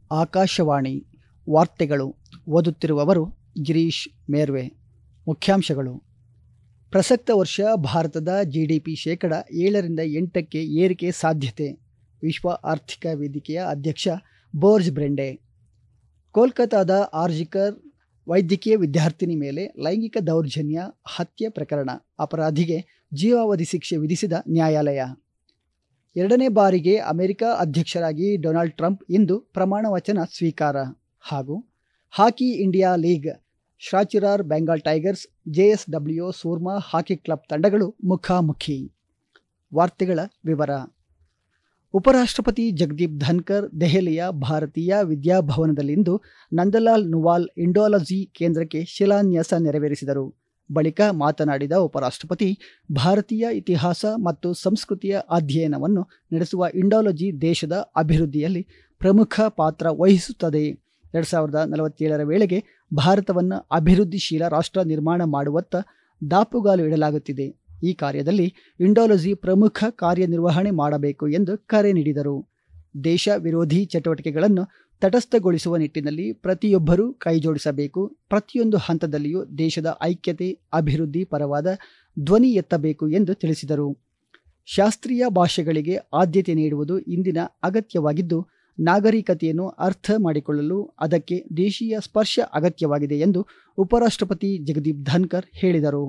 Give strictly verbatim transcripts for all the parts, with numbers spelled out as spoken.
ಆಕಾಶವಾಣಿ ವಾರ್ತೆಗಳು ಓದುತ್ತಿರುವವರು ಗಿರೀಶ್ ಮೇರ್ವೆ. ಮುಖ್ಯಾಂಶಗಳು. ಪ್ರಸಕ್ತ ವರ್ಷ ಭಾರತದ ಜಿಡಿಪಿ ಶೇಕಡ ಏಳರಿಂದ ಎಂಟಕ್ಕೆ ಏರಿಕೆ ಸಾಧ್ಯತೆ. ವಿಶ್ವ ಆರ್ಥಿಕ ವೇದಿಕೆಯ ಅಧ್ಯಕ್ಷ ಬೋರ್ಜ್ ಬ್ರೆಂಡೆ. ಕೋಲ್ಕತಾದ ಆರ್ಜಿಕರ್ ವೈದ್ಯಕೀಯ ವಿದ್ಯಾರ್ಥಿನಿ ಮೇಲೆ ಲೈಂಗಿಕ ದೌರ್ಜನ್ಯ ಹತ್ಯೆ ಪ್ರಕರಣ, ಅಪರಾಧಿಗೆ ಜೀವಾವಧಿ ಶಿಕ್ಷೆ ವಿಧಿಸಿದ ನ್ಯಾಯಾಲಯ. ಎರಡನೇ ಬಾರಿಗೆ ಅಮೆರಿಕ ಅಧ್ಯಕ್ಷರಾಗಿ ಡೊನಾಲ್ಡ್ ಟ್ರಂಪ್ ಇಂದು ಪ್ರಮಾಣ ವಚನ ಸ್ವೀಕಾರ. ಹಾಗೂ Hockey India League Shrachi Rarh Bengal Tigers, JSW Soorma Hockey Club ತಂಡಗಳು ಮುಖಾಮುಖಿ. ವಾರ್ತೆಗಳ ವಿವರ. ಉಪರಾಷ್ಟ್ರಪತಿ ಜಗದೀಪ್ ಧನ್ಕರ್ ದೆಹಲಿಯ ಭಾರತೀಯ ವಿದ್ಯಾಭವನದಲ್ಲಿಂದು ನಂದಲಾಲ್ ನುವಾಲ್ ಇಂಡಾಲಜಿ ಕೇಂದ್ರಕ್ಕೆ ಶಿಲಾನ್ಯಾಸ ನೆರವೇರಿಸಿದರು. ಬಳಿಕ ಮಾತನಾಡಿದ ಉಪರಾಷ್ಟ್ರಪತಿ, ಭಾರತೀಯ ಇತಿಹಾಸ ಮತ್ತು ಸಂಸ್ಕೃತಿಯ ಅಧ್ಯಯನವನ್ನು ನಡೆಸುವ ಇಂಡಾಲಜಿ ದೇಶದ ಅಭಿವೃದ್ಧಿಯಲ್ಲಿ ಪ್ರಮುಖ ಪಾತ್ರ ವಹಿಸುತ್ತದೆ. ಎರಡು ಸಾವಿರದ ನಲವತ್ತೇಳರ ವೇಳೆಗೆ ಭಾರತವನ್ನು ಅಭಿವೃದ್ಧಿಶೀಲ ರಾಷ್ಟ್ರ ನಿರ್ಮಾಣ ಮಾಡುವತ್ತ ದಾಪುಗಾಲು ಇಡಲಾಗುತ್ತಿದೆ. ಈ ಕಾರ್ಯದಲ್ಲಿ ಇಂಡಾಲಜಿ ಪ್ರಮುಖ ಕಾರ್ಯನಿರ್ವಹಣೆ ಮಾಡಬೇಕು ಎಂದು ಕರೆ ನೀಡಿದರು. ದೇಶ ವಿರೋಧಿ ಚಟುವಟಿಕೆಗಳನ್ನು ತಟಸ್ಥಗೊಳಿಸುವ ನಿಟ್ಟಿನಲ್ಲಿ ಪ್ರತಿಯೊಬ್ಬರೂ ಕೈಜೋಡಿಸಬೇಕು. ಪ್ರತಿಯೊಂದು ಹಂತದಲ್ಲಿಯೂ ದೇಶದ ಐಕ್ಯತೆ, ಅಭಿವೃದ್ಧಿ ಪರವಾದ ಧ್ವನಿ ಎತ್ತಬೇಕು ಎಂದು ತಿಳಿಸಿದರು. ಶಾಸ್ತ್ರೀಯ ಭಾಷೆಗಳಿಗೆ ಆದ್ಯತೆ ನೀಡುವುದು ಇಂದಿನ ಅಗತ್ಯವಾಗಿದ್ದು, ನಾಗರಿಕತೆಯನ್ನು ಅರ್ಥ ಮಾಡಿಕೊಳ್ಳಲು ಅದಕ್ಕೆ ದೇಶೀಯ ಸ್ಪರ್ಶ ಅಗತ್ಯವಾಗಿದೆ ಎಂದು ಉಪರಾಷ್ಟ್ರಪತಿ ಜಗದೀಪ್ ಧನ್ಕರ್ ಹೇಳಿದರು.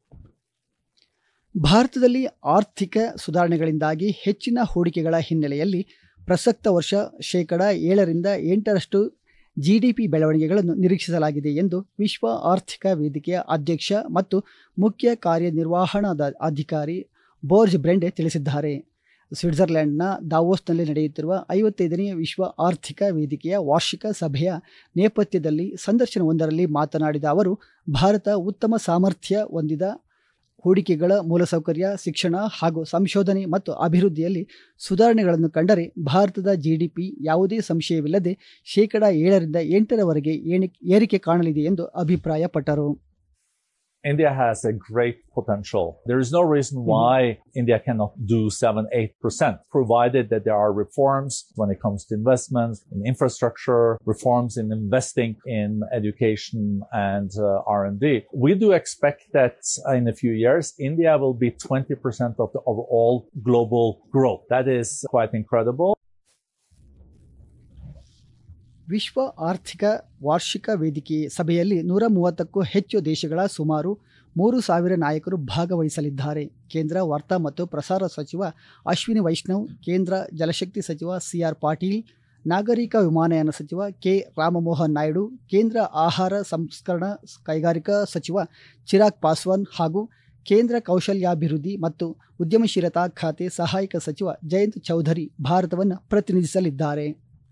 ಭಾರತದಲ್ಲಿ ಆರ್ಥಿಕ ಸುಧಾರಣೆಗಳಿಂದಾಗಿ ಹೆಚ್ಚಿನ ಹೂಡಿಕೆಗಳ ಹಿನ್ನೆಲೆಯಲ್ಲಿ ಪ್ರಸಕ್ತ ವರ್ಷ ಶೇಕಡ ಏಳರಿಂದ ಎಂಟರಷ್ಟು ಜಿಡಿಪಿ ಬೆಳವಣಿಗೆಗಳನ್ನು ನಿರೀಕ್ಷಿಸಲಾಗಿದೆ ಎಂದು ವಿಶ್ವ ಆರ್ಥಿಕ ವೇದಿಕೆಯ ಅಧ್ಯಕ್ಷ ಮತ್ತು ಮುಖ್ಯ ಕಾರ್ಯನಿರ್ವಹಣಾಧಿಕಾರಿ ಬೋರ್ಜ್ ಬ್ರೆಂಡೆ ತಿಳಿಸಿದ್ದಾರೆ. ಸ್ವಿಟ್ಜರ್ಲೆಂಡ್ನ ದಾವೋಸ್ನಲ್ಲಿ ನಡೆಯುತ್ತಿರುವ ಐವತ್ತೈದನೇ ವಿಶ್ವ ಆರ್ಥಿಕ ವೇದಿಕೆಯ ವಾರ್ಷಿಕ ಸಭೆಯ ನೇಪಥ್ಯದಲ್ಲಿ ಸಂದರ್ಶನವೊಂದರಲ್ಲಿ ಮಾತನಾಡಿದ ಅವರು, ಭಾರತ ಉತ್ತಮ ಸಾಮರ್ಥ್ಯ ಹೊಂದಿದ ಹೂಡಿಕೆಗಳ ಮೂಲಸೌಕರ್ಯ, ಶಿಕ್ಷಣ ಹಾಗೂ ಸಂಶೋಧನೆ ಮತ್ತು ಅಭಿವೃದ್ಧಿಯಲ್ಲಿ ಸುಧಾರಣೆಗಳನ್ನು ಕಂಡರೆ ಭಾರತದ ಜಿಡಿಪಿ ಯಾವುದೇ ಸಂಶಯವಿಲ್ಲದೆ ಶೇಕಡ ಏಳರಿಂದ ಎಂಟರವರೆಗೆ ಏರಿಕೆ ಕಾಣಲಿದೆ ಎಂದು ಅಭಿಪ್ರಾಯಪಟ್ಟರು. India has a great potential. There is no reason why mm-hmm. India cannot do seven to eight percent, provided that there are reforms when it comes to investments in infrastructure, reforms in investing in education and uh, R and D. We do expect that in a few years, India will be twenty percent of the overall global growth. That is quite incredible. ವಿಶ್ವ ಆರ್ಥಿಕ ವಾರ್ಷಿಕ ವೇದಿಕೆ ಸಭೆಯಲ್ಲಿ ನೂರ ಮೂವತ್ತಕ್ಕೂ ಹೆಚ್ಚು ದೇಶಗಳ ಸುಮಾರು ಮೂರು ಸಾವಿರ ನಾಯಕರು ಭಾಗವಹಿಸಲಿದ್ದಾರೆ. ಕೇಂದ್ರ ವಾರ್ತಾ ಮತ್ತು ಪ್ರಸಾರ ಸಚಿವ ಅಶ್ವಿನಿ ವೈಷ್ಣವ್, ಕೇಂದ್ರ ಜಲಶಕ್ತಿ ಸಚಿವ ಸಿಆರ್ ಪಾಟೀಲ್, ನಾಗರಿಕ ವಿಮಾನಯಾನ ಸಚಿವ ಕೆ ರಾಮಮೋಹನ್ ನಾಯ್ಡು, ಕೇಂದ್ರ ಆಹಾರ ಸಂಸ್ಕರಣಾ ಕೈಗಾರಿಕಾ ಸಚಿವ ಚಿರಾಗ್ ಪಾಸ್ವಾನ್ ಹಾಗೂ ಕೇಂದ್ರ ಕೌಶಲ್ಯಾಭಿವೃದ್ಧಿ ಮತ್ತು ಉದ್ಯಮಶೀಲತಾ ಖಾತೆ ಸಹಾಯಕ ಸಚಿವ ಜಯಂತ್ ಚೌಧರಿ ಭಾರತವನ್ನು ಪ್ರತಿನಿಧಿಸಲಿದ್ದಾರೆ.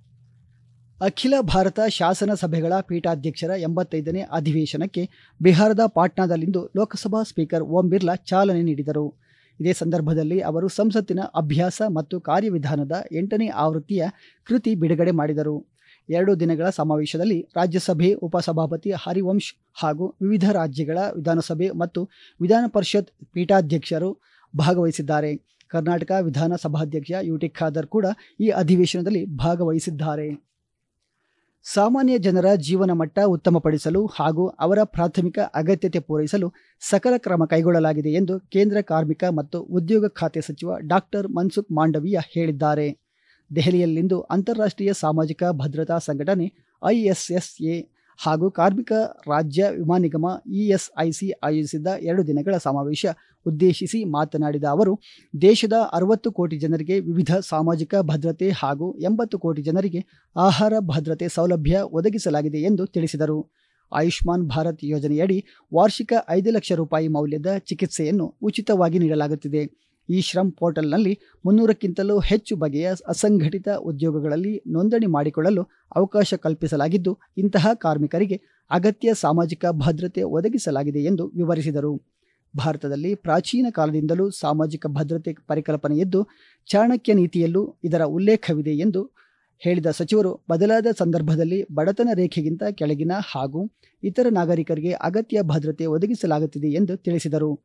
ಅಖಿಲ ಭಾರತ ಶಾಸನ ಸಭೆಗಳ ಪೀಠಾಧ್ಯಕ್ಷರ ಎಂಬತ್ತೈದನೇ ಅಧಿವೇಶನಕ್ಕೆ ಬಿಹಾರದ ಪಾಟ್ನಾದಲ್ಲಿಂದು ಲೋಕಸಭಾ ಸ್ಪೀಕರ್ ಓಂ ಬಿರ್ಲಾ ಚಾಲನೆ ನೀಡಿದರು. ಇದೇ ಸಂದರ್ಭದಲ್ಲಿ ಅವರು ಸಂಸತ್ತಿನ ಅಭ್ಯಾಸ ಮತ್ತು ಕಾರ್ಯವಿಧಾನದ ಎಂಟನೇ ಆವೃತ್ತಿಯ ಕೃತಿ ಬಿಡುಗಡೆ ಮಾಡಿದರು. ಎರಡು ದಿನಗಳ ಸಮಾವೇಶದಲ್ಲಿ ರಾಜ್ಯಸಭೆ ಉಪಸಭಾಪತಿ ಹರಿವಂಶ್ ಹಾಗೂ ವಿವಿಧ ರಾಜ್ಯಗಳ ವಿಧಾನಸಭೆ ಮತ್ತು ವಿಧಾನ ಪರಿಷತ್ ಪೀಠಾಧ್ಯಕ್ಷರು ಭಾಗವಹಿಸಿದ್ದಾರೆ. ಕರ್ನಾಟಕ ವಿಧಾನಸಭಾಧ್ಯಕ್ಷ ಯುಟಿ ಖಾದರ್ ಕೂಡ ಈ ಅಧಿವೇಶನದಲ್ಲಿ ಭಾಗವಹಿಸಿದ್ದಾರೆ. ಸಾಮಾನ್ಯ ಜನರ ಜೀವನ ಮಟ್ಟ ಉತ್ತಮಪಡಿಸಲು ಹಾಗೂ ಅವರ ಪ್ರಾಥಮಿಕ ಅಗತ್ಯತೆ ಪೂರೈಸಲು ಸಕಲ ಕ್ರಮ ಕೈಗೊಳ್ಳಲಾಗಿದೆ ಎಂದು ಕೇಂದ್ರ ಕಾರ್ಮಿಕ ಮತ್ತು ಉದ್ಯೋಗ ಖಾತೆ ಸಚಿವ ಡಾಕ್ಟರ್ ಮನ್ಸುಖ್ ಮಾಂಡವೀಯ ಹೇಳಿದ್ದಾರೆ. ದೆಹಲಿಯಲ್ಲಿಂದು ಅಂತಾರಾಷ್ಟ್ರೀಯ ಸಾಮಾಜಿಕ ಭದ್ರತಾ ಸಂಘಟನೆ ಐಎಸ್ಎಸ್ಎ ಹಾಗೂ ಕಾರ್ಮಿಕ ರಾಜ್ಯ ವಿಮಾ ನಿಗಮ ಇಎಸ್ಐಸಿ ಆಯೋಜಿಸಿದ್ದ ಎರಡು ದಿನಗಳ ಸಮಾವೇಶ ಉದ್ದೇಶಿಸಿ ಮಾತನಾಡಿದ ಅವರು, ದೇಶದ ಅರವತ್ತು ಕೋಟಿ ಜನರಿಗೆ ವಿವಿಧ ಸಾಮಾಜಿಕ ಭದ್ರತೆ ಹಾಗೂ ಎಂಬತ್ತು ಕೋಟಿ ಜನರಿಗೆ ಆಹಾರ ಭದ್ರತೆ ಸೌಲಭ್ಯ ಒದಗಿಸಲಾಗಿದೆ ಎಂದು ತಿಳಿಸಿದರು. ಆಯುಷ್ಮಾನ್ ಭಾರತ್ ಯೋಜನೆಯಡಿ ವಾರ್ಷಿಕ ಐದು ಲಕ್ಷ ರೂಪಾಯಿ ಮೌಲ್ಯದ ಚಿಕಿತ್ಸೆಯನ್ನು ಉಚಿತವಾಗಿ ನೀಡಲಾಗುತ್ತಿದೆ. ಈ ಶ್ರಮ್ ಪೋರ್ಟಲ್ನಲ್ಲಿ ಮುನ್ನೂರಕ್ಕಿಂತಲೂ ಹೆಚ್ಚು ಬಗೆಯ ಅಸಂಘಟಿತ ಉದ್ಯೋಗಗಳಲ್ಲಿ ನೋಂದಣಿ ಮಾಡಿಕೊಳ್ಳಲು ಅವಕಾಶ ಕಲ್ಪಿಸಲಾಗಿದ್ದು, ಇಂತಹ ಕಾರ್ಮಿಕರಿಗೆ ಅಗತ್ಯ ಸಾಮಾಜಿಕ ಭದ್ರತೆ ಒದಗಿಸಲಾಗಿದೆ ಎಂದು ವಿವರಿಸಿದರು. ಭಾರತದಲ್ಲಿ ಪ್ರಾಚೀನ ಕಾಲದಿಂದಲೂ ಸಾಮಾಜಿಕ ಭದ್ರತೆ ಪರಿಕಲ್ಪನೆಯಿದ್ದು, ಚಾಣಕ್ಯ ನೀತಿಯಲ್ಲೂ ಇದರ ಉಲ್ಲೇಖವಿದೆ ಎಂದು ಹೇಳಿದ ಸಚಿವರು, ಬದಲಾದ ಸಂದರ್ಭದಲ್ಲಿ ಬಡತನ ರೇಖೆಗಿಂತ ಕೆಳಗಿನ ಹಾಗೂ ಇತರ ನಾಗರಿಕರಿಗೆ ಅಗತ್ಯ ಭದ್ರತೆ ಒದಗಿಸಲಾಗುತ್ತಿದೆ ಎಂದು ತಿಳಿಸಿದರು.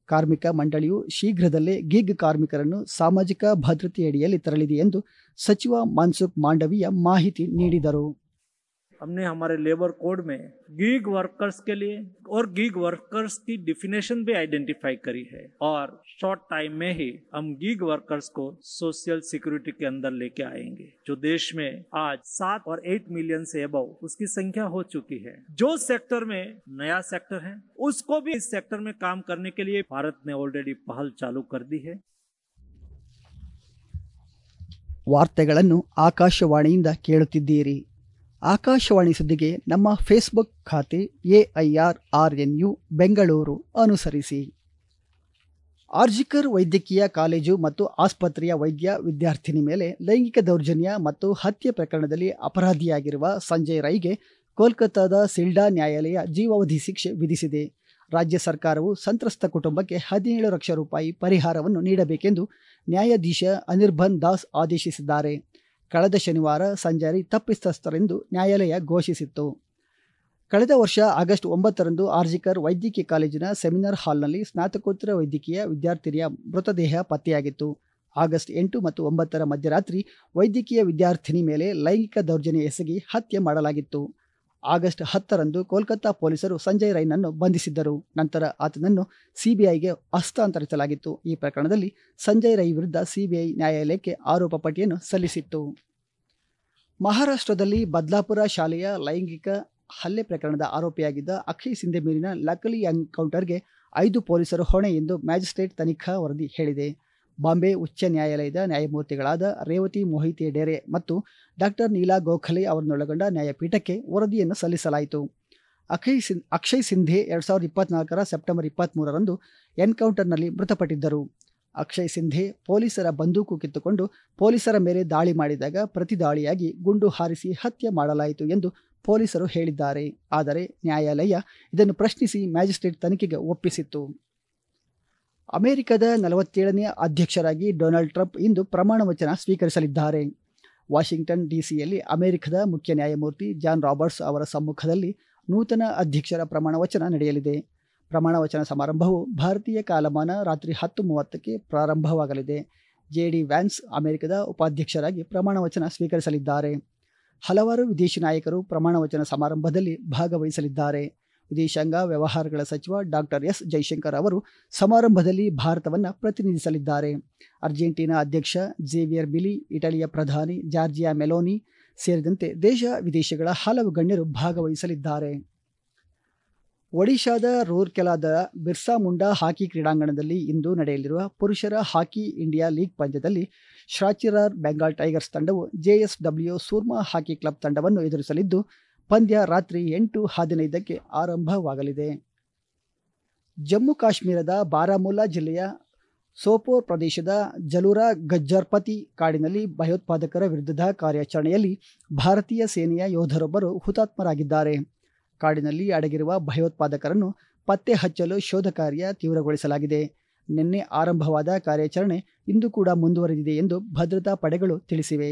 ಕಾರ್ಮಿಕ ಮಂಡಳಿಯು ಶೀಘ್ರದಲ್ಲೇ ಗಿಗ್ ಕಾರ್ಮಿಕರನ್ನು ಸಾಮಾಜಿಕ ಭದ್ರತೆಯಡಿಯಲ್ಲಿ ತರಲಿದೆ ಎಂದು ಸಚಿವ ಮನ್ಸುಖ್ ಮಾಂಡವಿಯಾ ಮಾಹಿತಿ ನೀಡಿದರು. हमने हमारे लेबर कोड में गीग वर्कर्स के लिए और गीग वर्कर्स की डिफिनेशन भी आइडेंटिफाई करी है और शॉर्ट टाइम में ही हम गीग वर्कर्स को सोशल सिक्योरिटी के अंदर लेके आएंगे, जो देश में आज सात और एट मिलियन से अबव उसकी संख्या हो चुकी है. जो सेक्टर में नया सेक्टर है उसको भी इस सेक्टर में काम करने के लिए भारत ने ऑलरेडी पहल चालू कर दी है. ವಾರ್ತೆಗಳನ್ನು ಆಕಾಶವಾಣಿಯಿಂದ ಕೇಳುತ್ತಿದ್ದೀರಿ. ಆಕಾಶವಾಣಿ ಸುದ್ದಿಗೆ ನಮ್ಮ ಫೇಸ್ಬುಕ್ ಖಾತೆ ಎಐಆರ್ ಆರ್ಎನ್ಯು ಬೆಂಗಳೂರು ಅನುಸರಿಸಿ. ಆರ್ಜಿಕರ್ ವೈದ್ಯಕೀಯ ಕಾಲೇಜು ಮತ್ತು ಆಸ್ಪತ್ರೆಯ ವೈದ್ಯ ವಿದ್ಯಾರ್ಥಿನಿ ಮೇಲೆ ಲೈಂಗಿಕ ದೌರ್ಜನ್ಯ ಮತ್ತು ಹತ್ಯೆ ಪ್ರಕರಣದಲ್ಲಿ ಅಪರಾಧಿಯಾಗಿರುವ ಸಂಜಯ್ ರೈಗೆ ಕೋಲ್ಕತ್ತಾದ ಸಿಲ್ಡಾ ನ್ಯಾಯಾಲಯ ಜೀವಾವಧಿ ಶಿಕ್ಷೆ ವಿಧಿಸಿದೆ. ರಾಜ್ಯ ಸರ್ಕಾರವು ಸಂತ್ರಸ್ತ ಕುಟುಂಬಕ್ಕೆ ಹದಿನೇಳು ಲಕ್ಷ ರೂಪಾಯಿ ಪರಿಹಾರವನ್ನು ನೀಡಬೇಕೆಂದು ನ್ಯಾಯಾಧೀಶ ಅನಿರ್ಬನ್ ದಾಸ್ ಆದೇಶಿಸಿದ್ದಾರೆ. ಕಳೆದ ಶನಿವಾರ ಸಂಜಯ್ ತಪ್ಪಿತಸ್ಥರೆಂದು ನ್ಯಾಯಾಲಯ ಘೋಷಿಸಿತ್ತು. ಕಳೆದ ವರ್ಷ ಆಗಸ್ಟ್ ಒಂಬತ್ತರಂದು ಆರ್ಜಿಕರ್ ವೈದ್ಯಕೀಯ ಕಾಲೇಜಿನ ಸೆಮಿನಾರ್ ಹಾಲ್ನಲ್ಲಿ ಸ್ನಾತಕೋತ್ತರ ವೈದ್ಯಕೀಯ ವಿದ್ಯಾರ್ಥಿನಿಯ ಮೃತದೇಹ ಪತ್ತೆಯಾಗಿತ್ತು. ಆಗಸ್ಟ್ ಎಂಟು ಮತ್ತು ಒಂಬತ್ತರ ಮಧ್ಯರಾತ್ರಿ ವೈದ್ಯಕೀಯ ವಿದ್ಯಾರ್ಥಿನಿ ಮೇಲೆ ಲೈಂಗಿಕ ದೌರ್ಜನ್ಯ ಎಸಗಿ ಹತ್ಯೆ ಮಾಡಲಾಗಿತ್ತು. ಆಗಸ್ಟ್ ಹತ್ತರಂದು ಕೋಲ್ಕತ್ತಾ ಪೊಲೀಸರು ಸಂಜಯ್ ರೈನನ್ನು ಬಂಧಿಸಿದ್ದರು. ನಂತರ ಆತನನ್ನು ಸಿಬಿಐಗೆ ಹಸ್ತಾಂತರಿಸಲಾಗಿತ್ತು. ಈ ಪ್ರಕರಣದಲ್ಲಿ ಸಂಜಯ್ ರೈ ವಿರುದ್ಧ ಸಿಬಿಐ ನ್ಯಾಯಾಲಯಕ್ಕೆ ಆರೋಪ ಪಟ್ಟಿಯನ್ನು ಸಲ್ಲಿಸಿತ್ತು. ಮಹಾರಾಷ್ಟ್ರದಲ್ಲಿ ಬದ್ಲಾಪುರ ಶಾಲೆಯ ಲೈಂಗಿಕ ಹಲ್ಲೆ ಪ್ರಕರಣದ ಆರೋಪಿಯಾಗಿದ್ದ ಅಕ್ಷಯ್ ಸಿಂಧೆ ಮೇಲಿನ ಲಕಲಿ ಎನ್ಕೌಂಟರ್ಗೆ ಐದು ಪೊಲೀಸರು ಹೊಣೆ ಎಂದು ಮ್ಯಾಜಿಸ್ಟ್ರೇಟ್ ತನಿಖಾ ವರದಿ ಹೇಳಿದೆ. ಬಾಂಬೆ ಉಚ್ಚ ನ್ಯಾಯಾಲಯದ ನ್ಯಾಯಮೂರ್ತಿಗಳಾದ ರೇವತಿ ಮೊಹಿತೆ ಡೇರೆ ಮತ್ತು ಡಾಕ್ಟರ್ ನೀಲಾ ಗೋಖಲೆ ಅವರನ್ನೊಳಗೊಂಡ ನ್ಯಾಯಪೀಠಕ್ಕೆ ವರದಿಯನ್ನು ಸಲ್ಲಿಸಲಾಯಿತು. ಅಕ್ಷಯ್ ಸಿಂ ಅಕ್ಷಯ್ ಸಿಂಧೆ ಎರಡು ಸಾವಿರದ ಇಪ್ಪತ್ನಾಲ್ಕರ ಸೆಪ್ಟೆಂಬರ್ ಇಪ್ಪತ್ತ್ಮೂರರಂದು ಎನ್ಕೌಂಟರ್ನಲ್ಲಿ ಮೃತಪಟ್ಟಿದ್ದರು. ಅಕ್ಷಯ್ ಸಿಂಧೆ ಪೊಲೀಸರ ಬಂದೂಕು ಕಿತ್ತುಕೊಂಡು ಪೊಲೀಸರ ಮೇಲೆ ದಾಳಿ ಮಾಡಿದಾಗ ಪ್ರತಿದಾಳಿಯಾಗಿ ಗುಂಡು ಹಾರಿಸಿ ಹತ್ಯೆ ಮಾಡಲಾಯಿತು ಎಂದು ಪೊಲೀಸರು ಹೇಳಿದ್ದಾರೆ. ಆದರೆ ನ್ಯಾಯಾಲಯ ಇದನ್ನು ಪ್ರಶ್ನಿಸಿ ಮ್ಯಾಜಿಸ್ಟ್ರೇಟ್ ತನಿಖೆಗೆ ಒಪ್ಪಿಸಿತ್ತು. ಅಮೆರಿಕದ ನಲವತ್ತೇಳನೇ ಅಧ್ಯಕ್ಷರಾಗಿ ಡೊನಾಲ್ಡ್ ಟ್ರಂಪ್ ಇಂದು ಪ್ರಮಾಣ ವಚನ ಸ್ವೀಕರಿಸಲಿದ್ದಾರೆ. ವಾಷಿಂಗ್ಟನ್ ಡಿಸಿಯಲ್ಲಿ ಅಮೆರಿಕದ ಮುಖ್ಯ ನ್ಯಾಯಮೂರ್ತಿ ಜಾನ್ ರಾಬರ್ಟ್ಸ್ ಅವರ ಸಮ್ಮುಖದಲ್ಲಿ ನೂತನ ಅಧ್ಯಕ್ಷರ ಪ್ರಮಾಣ ವಚನ ನಡೆಯಲಿದೆ. ಪ್ರಮಾಣ ವಚನ ಸಮಾರಂಭವು ಭಾರತೀಯ ಕಾಲಮಾನ ರಾತ್ರಿ ಹತ್ತು ಮೂವತ್ತಕ್ಕೆ ಪ್ರಾರಂಭವಾಗಲಿದೆ. ಜೆ ಡಿ ವ್ಯಾನ್ಸ್ ಅಮೆರಿಕದ ಉಪಾಧ್ಯಕ್ಷರಾಗಿ ಪ್ರಮಾಣ ವಚನ ಸ್ವೀಕರಿಸಲಿದ್ದಾರೆ. ಹಲವಾರು ವಿದೇಶಿ ನಾಯಕರು ಪ್ರಮಾಣ ವಚನ ಸಮಾರಂಭದಲ್ಲಿ ಭಾಗವಹಿಸಲಿದ್ದಾರೆ. ವಿದೇಶಾಂಗ ವ್ಯವಹಾರಗಳ ಸಚಿವ ಡಾಕ್ಟರ್ ಎಸ್ ಜೈಶಂಕರ್ ಅವರು ಸಮಾರಂಭದಲ್ಲಿ ಭಾರತವನ್ನು ಪ್ರತಿನಿಧಿಸಲಿದ್ದಾರೆ. ಅರ್ಜೆಂಟೀನಾ ಅಧ್ಯಕ್ಷ ಝೇವಿಯರ್ ಮಿಲಿ, ಇಟಲಿಯ ಪ್ರಧಾನಿ ಜಾರ್ಜಿಯಾ ಮೆಲೋನಿ ಸೇರಿದಂತೆ ದೇಶ ವಿದೇಶಗಳ ಹಲವು ಗಣ್ಯರು ಭಾಗವಹಿಸಲಿದ್ದಾರೆ. ಒಡಿಶಾದ ರೂರ್ಕೆಲಾದ ಬಿರ್ಸಾ ಮುಂಡಾ ಹಾಕಿ ಕ್ರೀಡಾಂಗಣದಲ್ಲಿ ಇಂದು ನಡೆಯಲಿರುವ ಪುರುಷರ ಹಾಕಿ ಇಂಡಿಯಾ ಲೀಗ್ ಪಂದ್ಯದಲ್ಲಿ ಶ್ರಾಚಿರಾರ್ ಬೆಂಗಾಲ್ ಟೈಗರ್ಸ್ ತಂಡವು ಜೆಎಸ್ಡಬ್ಲ್ಯೂ ಸೂರ್ಮಾ ಹಾಕಿ ಕ್ಲಬ್ ತಂಡವನ್ನು ಎದುರಿಸಲಿದ್ದು, ಪಂದ್ಯ ರಾತ್ರಿ ಎಂಟು ಹದಿನೈದಕ್ಕೆ ಆರಂಭವಾಗಲಿದೆ. ಜಮ್ಮು ಕಾಶ್ಮೀರದ ಬಾರಾಮುಲ್ಲಾ ಜಿಲ್ಲೆಯ ಸೋಪೋರ್ ಪ್ರದೇಶದ ಜಲೂರಾ ಗಜ್ಜರ್ಪತಿ ಕಾಡಿನಲ್ಲಿ ಭಯೋತ್ಪಾದಕರ ವಿರುದ್ಧದ ಕಾರ್ಯಾಚರಣೆಯಲ್ಲಿ ಭಾರತೀಯ ಸೇನೆಯ ಯೋಧರೊಬ್ಬರು ಹುತಾತ್ಮರಾಗಿದ್ದಾರೆ. ಕಾಡಿನಲ್ಲಿ ಅಡಗಿರುವ ಭಯೋತ್ಪಾದಕರನ್ನು ಪತ್ತೆ ಹಚ್ಚಲು ಶೋಧ ಕಾರ್ಯ ತೀವ್ರಗೊಳಿಸಲಾಗಿದೆ. ನಿನ್ನೆ ಆರಂಭವಾದ ಕಾರ್ಯಾಚರಣೆ ಇಂದು ಕೂಡ ಮುಂದುವರೆದಿದೆ ಎಂದು ಭದ್ರತಾ ಪಡೆಗಳು ತಿಳಿಸಿವೆ.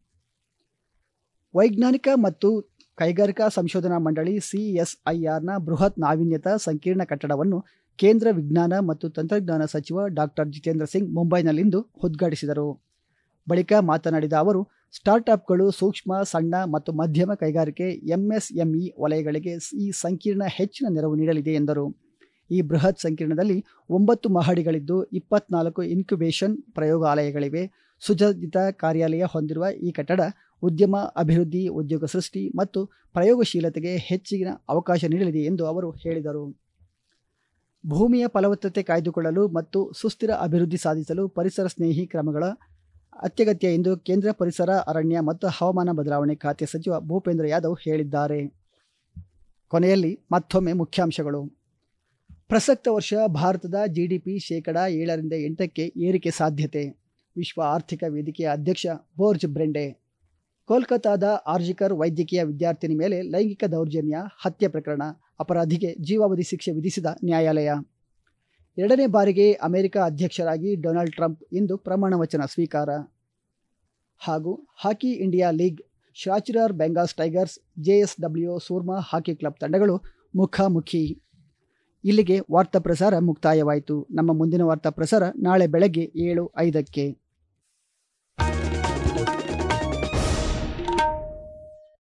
ವೈಜ್ಞಾನಿಕ ಮತ್ತು ಕೈಗಾರಿಕಾ ಸಂಶೋಧನಾ ಮಂಡಳಿ ಸಿಎಸ್ಐಆರ್ನ ಬೃಹತ್ ನಾವೀನ್ಯತಾ ಸಂಕೀರ್ಣ ಕಟ್ಟಡವನ್ನು ಕೇಂದ್ರ ವಿಜ್ಞಾನ ಮತ್ತು ತಂತ್ರಜ್ಞಾನ ಸಚಿವ ಡಾಕ್ಟರ್ ಜಿತೇಂದ್ರ ಸಿಂಗ್ ಮುಂಬೈನಲ್ಲಿಂದು ಉದ್ಘಾಟಿಸಿದರು. ಬಳಿಕ ಮಾತನಾಡಿದ ಅವರು, ಸ್ಟಾರ್ಟ್ಅಪ್ಗಳು, ಸೂಕ್ಷ್ಮ, ಸಣ್ಣ ಮತ್ತು ಮಧ್ಯಮ ಕೈಗಾರಿಕೆ ಎಂಎಸ್ಎಂಇ ವಲಯಗಳಿಗೆ ಈ ಸಂಕೀರ್ಣ ಹೆಚ್ಚಿನ ನೆರವು ನೀಡಲಿದೆ ಎಂದರು. ಈ ಬೃಹತ್ ಸಂಕೀರ್ಣದಲ್ಲಿ ಒಂಬತ್ತು ಮಹಡಿಗಳಿದ್ದು ಇಪ್ಪತ್ನಾಲ್ಕು ಇನ್ಕ್ಯುಬೇಷನ್ ಪ್ರಯೋಗಾಲಯಗಳಿವೆ. ಸುಸಜ್ಜಿತ ಕಾರ್ಯಾಲಯ ಹೊಂದಿರುವ ಈ ಕಟ್ಟಡ ಉದ್ಯಮ ಅಭಿವೃದ್ಧಿ, ಉದ್ಯೋಗ ಸೃಷ್ಟಿ ಮತ್ತು ಪ್ರಯೋಗಶೀಲತೆಗೆ ಹೆಚ್ಚಿನ ಅವಕಾಶ ನೀಡಲಿದೆ ಎಂದು ಅವರು ಹೇಳಿದರು. ಭೂಮಿಯ ಫಲವತ್ತತೆ ಕಾಯ್ದುಕೊಳ್ಳಲು ಮತ್ತು ಸುಸ್ಥಿರ ಅಭಿವೃದ್ಧಿ ಸಾಧಿಸಲು ಪರಿಸರ ಸ್ನೇಹಿ ಕ್ರಮಗಳ ಅತ್ಯಗತ್ಯ ಎಂದು ಕೇಂದ್ರ ಪರಿಸರ, ಅರಣ್ಯ ಮತ್ತು ಹವಾಮಾನ ಬದಲಾವಣೆ ಖಾತೆ ಸಚಿವ ಭೂಪೇಂದ್ರ ಯಾದವ್ ಹೇಳಿದ್ದಾರೆ. ಕೊನೆಯಲ್ಲಿ ಮತ್ತೊಮ್ಮೆ ಮುಖ್ಯಾಂಶಗಳು. ಪ್ರಸಕ್ತ ವರ್ಷ ಭಾರತದ ಜಿಡಿಪಿ ಶೇಕಡ ಏಳರಿಂದ ಎಂಟಕ್ಕೆ ಏರಿಕೆ ಸಾಧ್ಯತೆ. ವಿಶ್ವ ಆರ್ಥಿಕ ವೇದಿಕೆಯ ಅಧ್ಯಕ್ಷ ಬೋರ್ಜ್ ಬ್ರೆಂಡೆ. ಕೋಲ್ಕತ್ತಾದ ಆರ್ಜಿಕರ್ ವೈದ್ಯಕೀಯ ವಿದ್ಯಾರ್ಥಿನಿ ಮೇಲೆ ಲೈಂಗಿಕ ದೌರ್ಜನ್ಯ ಹತ್ಯೆ ಪ್ರಕರಣ, ಅಪರಾಧಿಗೆ ಜೀವಾವಧಿ ಶಿಕ್ಷೆ ವಿಧಿಸಿದ ನ್ಯಾಯಾಲಯ. ಎರಡನೇ ಬಾರಿಗೆ ಅಮೆರಿಕ ಅಧ್ಯಕ್ಷರಾಗಿ ಡೊನಾಲ್ಡ್ ಟ್ರಂಪ್ ಇಂದು ಪ್ರಮಾಣ ವಚನ ಸ್ವೀಕಾರ. ಹಾಗೂ Hockey India League, Shrachi Rarh Bengals Tigers, JSW Soorma Hockey Club ತಂಡಗಳು ಮುಖಾಮುಖಿ. ಇಲ್ಲಿಗೆ ವಾರ್ತಾ ಪ್ರಸಾರ ಮುಕ್ತಾಯವಾಯಿತು. ನಮ್ಮ ಮುಂದಿನ ವಾರ್ತಾ ಪ್ರಸಾರ ನಾಳೆ ಬೆಳಗ್ಗೆ ಏಳು ಐದಕ್ಕೆ.